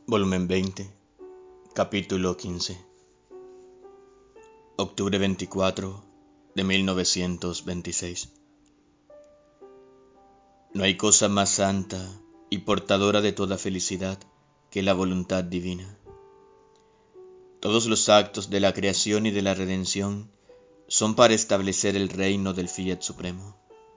Volumen 20, capítulo 15. Octubre 24 de 1926. No hay cosa más santa y portadora de toda felicidad que la voluntad divina. Todos los actos de la creación y de la redención son para establecer el reino del Fiat Supremo.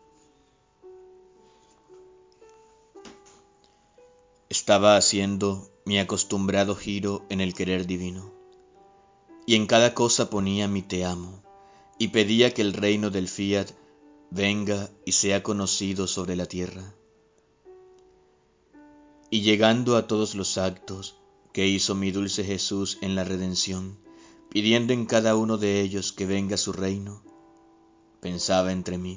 Estaba haciendo mi acostumbrado giro en el querer divino, y en cada cosa ponía mi te amo, y pedía que el reino del Fiat venga y sea conocido sobre la tierra. Y llegando a todos los actos que hizo mi dulce Jesús en la redención, pidiendo en cada uno de ellos que venga su reino, pensaba entre mí: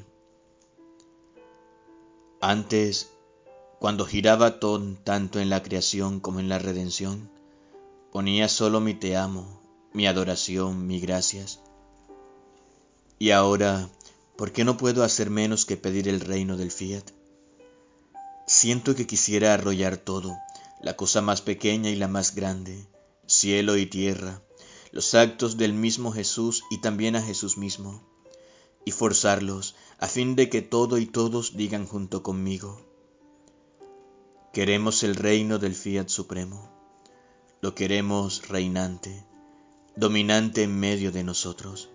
antes, cuando giraba tanto en la creación como en la redención, ponía solo mi te amo, mi adoración, mi gracias. Y ahora, ¿por qué no puedo hacer menos que pedir el reino del Fiat? Siento que quisiera arrollar todo, la cosa más pequeña y la más grande, cielo y tierra, los actos del mismo Jesús y también a Jesús mismo, y forzarlos a fin de que todo y todos digan junto conmigo: queremos el reino del Fiat Supremo, lo queremos reinante, dominante en medio de nosotros.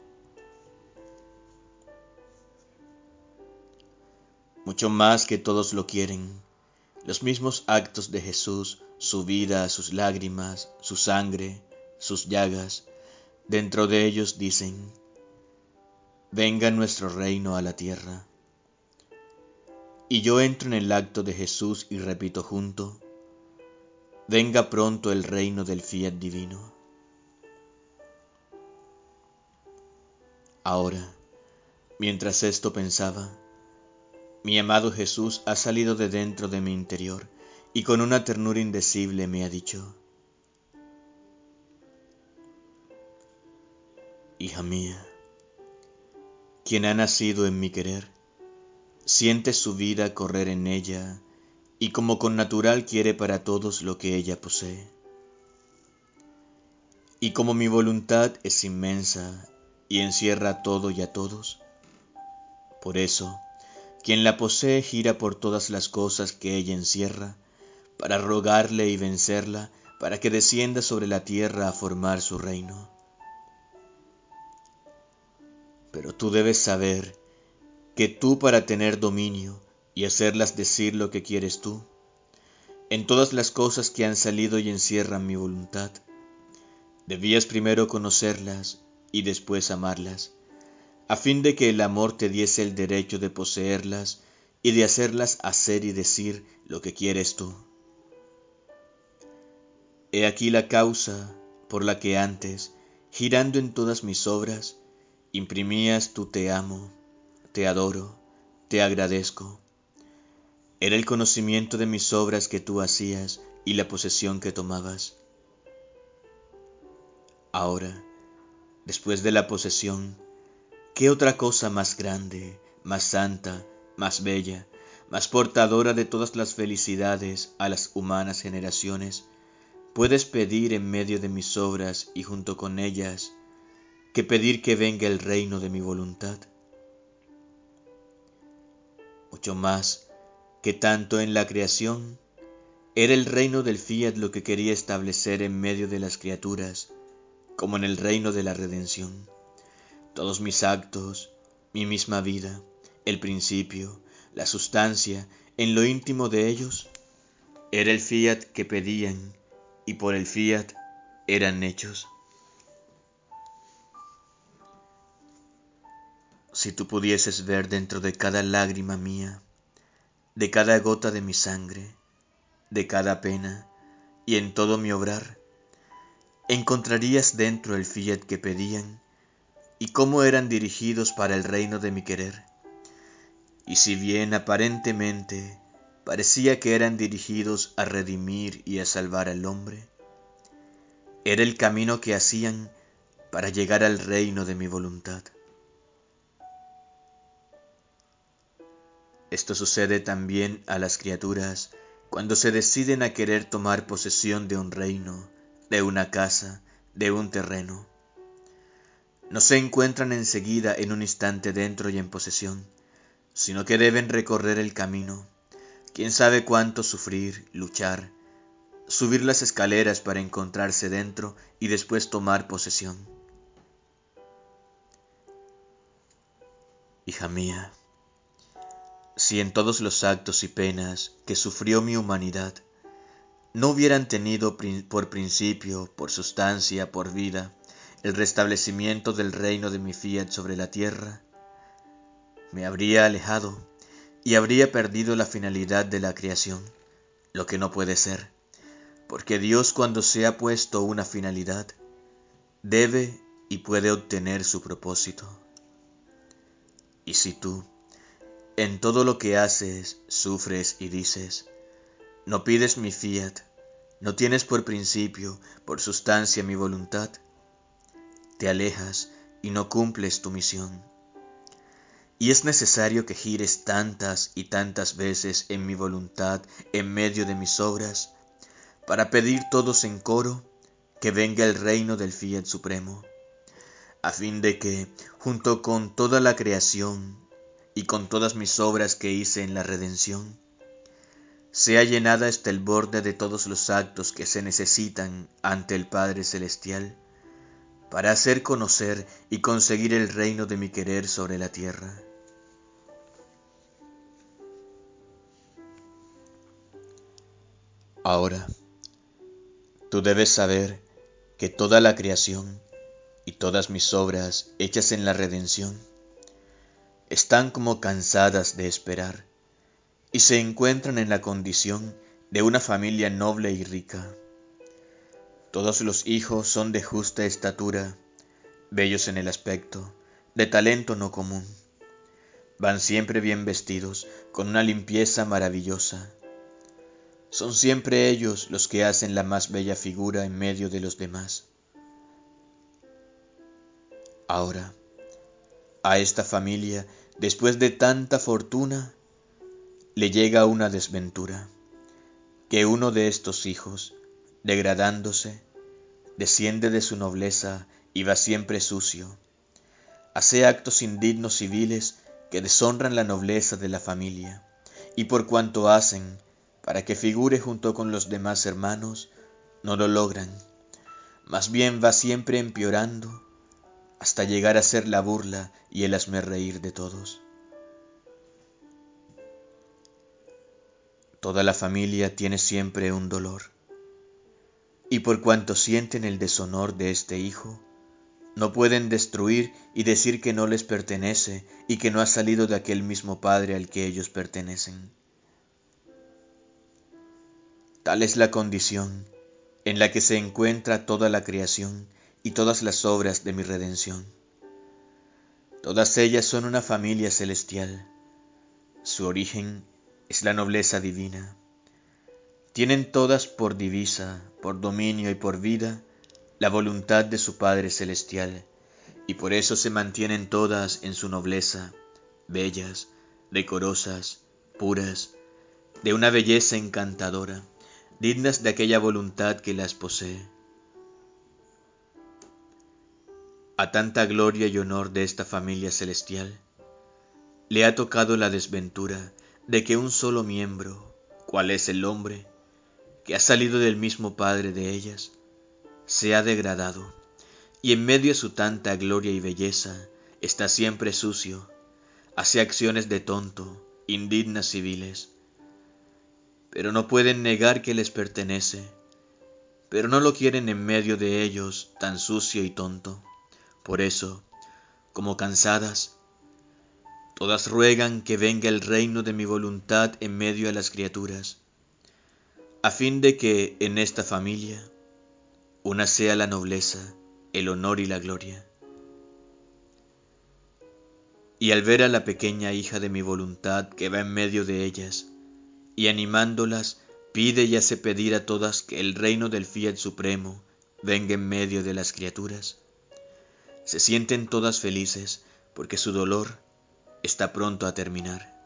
Mucho más que todos lo quieren, los mismos actos de Jesús, su vida, sus lágrimas, su sangre, sus llagas, dentro de ellos dicen: venga nuestro reino a la tierra. Y yo entro en el acto de Jesús y repito junto: venga pronto el reino del Fiat divino. Ahora, mientras esto pensaba, mi amado Jesús ha salido de dentro de mi interior y con una ternura indecible me ha dicho: hija mía, quien ha nacido en mi querer, siente su vida correr en ella y como con natural quiere para todos lo que ella posee. Y como mi voluntad es inmensa y encierra todo y a todos, por eso, quien la posee gira por todas las cosas que ella encierra, para rogarle y vencerla, para que descienda sobre la tierra a formar su reino. Pero tú debes saber que tú, para tener dominio y hacerlas decir lo que quieres tú, en todas las cosas que han salido y encierran mi voluntad, debías primero conocerlas y después amarlas, a fin de que el amor te diese el derecho de poseerlas y de hacerlas hacer y decir lo que quieres tú. He aquí la causa por la que antes, girando en todas mis obras, imprimías tu te amo, te adoro, te agradezco. Era el conocimiento de mis obras que tú hacías y la posesión que tomabas. Ahora, después de la posesión, ¿qué otra cosa más grande, más santa, más bella, más portadora de todas las felicidades a las humanas generaciones puedes pedir en medio de mis obras y junto con ellas, que pedir que venga el reino de mi voluntad? Mucho más que tanto en la creación, era el reino del Fiat lo que quería establecer en medio de las criaturas, como en el reino de la redención. Todos mis actos, mi misma vida, el principio, la sustancia, en lo íntimo de ellos, era el Fiat que pedían, y por el Fiat eran hechos. Si tú pudieses ver dentro de cada lágrima mía, de cada gota de mi sangre, de cada pena, y en todo mi obrar, encontrarías dentro el Fiat que pedían, y cómo eran dirigidos para el reino de mi querer. Y si bien aparentemente parecía que eran dirigidos a redimir y a salvar al hombre, era el camino que hacían para llegar al reino de mi voluntad. Esto sucede también a las criaturas cuando se deciden a querer tomar posesión de un reino, de una casa, de un terreno. No se encuentran enseguida en un instante dentro y en posesión, sino que deben recorrer el camino, quién sabe cuánto sufrir, luchar, subir las escaleras para encontrarse dentro y después tomar posesión. Hija mía, si en todos los actos y penas que sufrió mi humanidad no hubieran tenido por principio, por sustancia, por vida, el restablecimiento del reino de mi fiat sobre la tierra, me habría alejado y habría perdido la finalidad de la creación, lo que no puede ser, porque Dios, cuando se ha puesto una finalidad, debe y puede obtener su propósito. Y si tú, en todo lo que haces, sufres y dices, no pides mi fiat, no tienes por principio, por sustancia mi voluntad, te alejas y no cumples tu misión. Y es necesario que gires tantas y tantas veces en mi voluntad en medio de mis obras, para pedir todos en coro que venga el reino del fiat supremo, a fin de que, junto con toda la creación y con todas mis obras que hice en la redención, sea llenada hasta el borde de todos los actos que se necesitan ante el Padre Celestial, para hacer conocer y conseguir el reino de mi querer sobre la tierra. Ahora, tú debes saber que toda la creación y todas mis obras hechas en la redención están como cansadas de esperar y se encuentran en la condición de una familia noble y rica. Todos los hijos son de justa estatura, bellos en el aspecto, de talento no común. Van siempre bien vestidos, con una limpieza maravillosa. Son siempre ellos los que hacen la más bella figura en medio de los demás. Ahora, a esta familia, después de tanta fortuna, le llega una desventura, que uno de estos hijos, degradándose, desciende de su nobleza y va siempre sucio, hace actos indignos y viles que deshonran la nobleza de la familia, y por cuanto hacen, para que figure junto con los demás hermanos, no lo logran, más bien va siempre empeorando, hasta llegar a ser la burla y el hazmerreír de todos. Toda la familia tiene siempre un dolor, y por cuanto sienten el deshonor de este hijo, no pueden destruir y decir que no les pertenece y que no ha salido de aquel mismo Padre al que ellos pertenecen. Tal es la condición en la que se encuentra toda la creación y todas las obras de mi redención. Todas ellas son una familia celestial. Su origen es la nobleza divina. Tienen todas por divisa, por dominio y por vida la voluntad de su Padre Celestial, y por eso se mantienen todas en su nobleza, bellas, decorosas, puras, de una belleza encantadora, dignas de aquella voluntad que las posee. A tanta gloria y honor de esta familia celestial, le ha tocado la desventura de que un solo miembro, cual es el hombre, que ha salido del mismo Padre de ellas, se ha degradado, y en medio de su tanta gloria y belleza está siempre sucio, hace acciones de tonto, indignas y viles. Pero no pueden negar que les pertenece, pero no lo quieren en medio de ellos tan sucio y tonto. Por eso, como cansadas, todas ruegan que venga el reino de mi voluntad en medio de las criaturas, a fin de que en esta familia una sea la nobleza, el honor y la gloria. Y al ver a la pequeña hija de mi voluntad que va en medio de ellas, y animándolas, pide y hace pedir a todas que el reino del fiat supremo venga en medio de las criaturas, se sienten todas felices porque su dolor está pronto a terminar.